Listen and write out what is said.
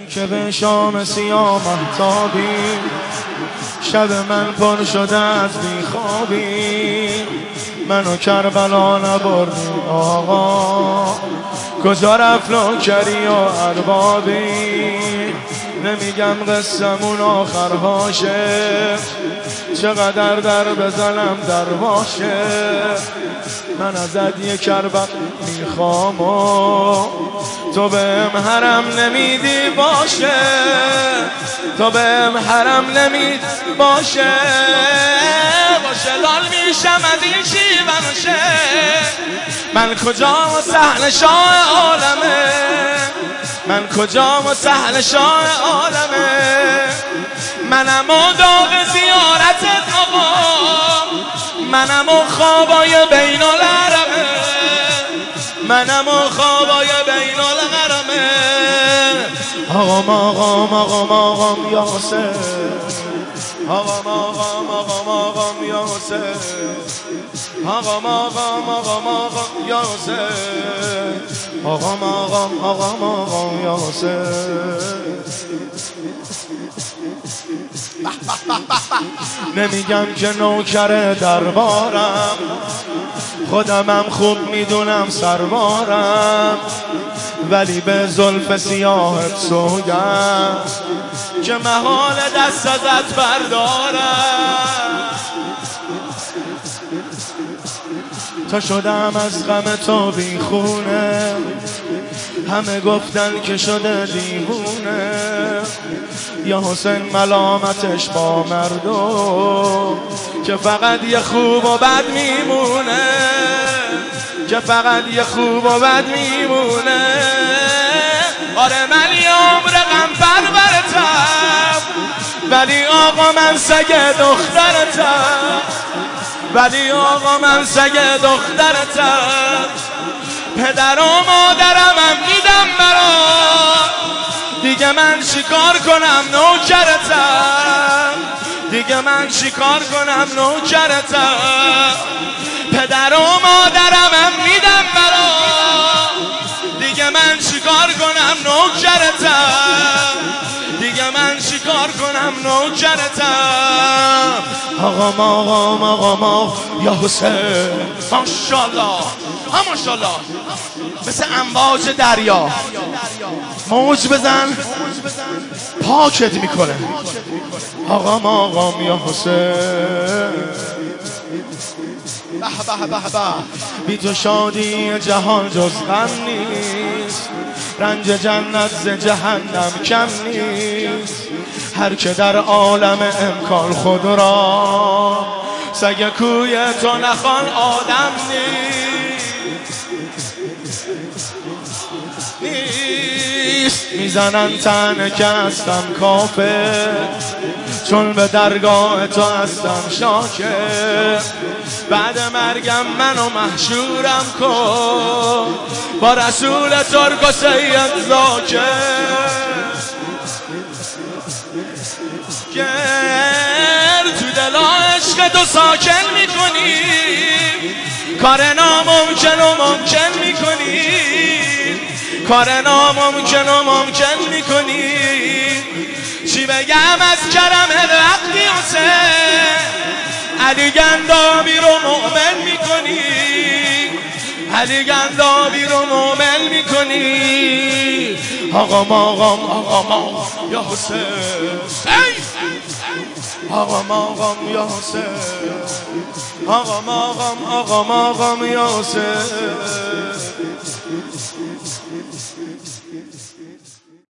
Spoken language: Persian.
که به شام سیاه مهتابی شب من پر شده از بیخوابی منو کربلا نبردی آقا کجا رفت نوکری و اربابی نمیگم قصمون آخرهاشه چقدر در بزنم در باشه من ازت یه کربلا میخوام و تو بهم حرم نمیدی باشه تو بهم حرم نمیدی باشه لال میشم از این شیونوشه من کجا و سهل شاه عالمه من کجا و سهل شاه عالمه منم و داغ زیارتت آقا منم و خوابای بین الحرمه منم و خوابای بین الحرمه آقام یا حسین آقام یا حسین آقام یا حسین آقام یا حسین نمیگم که نوکر دربارم خودمم خوب میدونم سربارم ولی به زلف سیاهت سوگم که محال دست ازت بردارم تا شدم از غم تو بیخونه همه گفتن که شده دیوونه یا حسین ملامتش با مردم که فقط یه خوب و بد میمونه که فقط یه خوب و بد میمونه آره من یه عمر غم پرورتم ولی آقا من سگ دخترتم ولی آقا من سگ دخترتم پدر و مادرمم میدم برات دیگه من چیکار کنم نوکرتم دیگه من چیکار کنم نوکرتم پدر و مادرمم میدم برات دیگه من چیکار کنم نوکرتم دیگه من چیکار کنم نوکرتم آقا یا حسین ماشاءالله ماشاءالله مثل امواج دریا موج بزن پاکت میکنه آقام یا حسین به بی تو شادی جهان جز غم نیست رنج جنت ز جهنم کم نیست هر که در عالم امکان خود را سگ کوی تو نخوان آدم نیست میزنن تنه که هستم کافر چون به درگاه تو هستم شاکر بعد مرگم منو محشورم کن با رسول ترک و سید زاکر تو دل عشق تو ساکن میکنی کار ناممکن و ممکن میکنی کار ناممکن و ممکن میکنی چی بگم از کرم وقتی حسین علی گندابی رو مؤمن میکنی علی گندابی رو مؤمن میکنی آقام یا حسین آقام یا حسین آقام یا حسین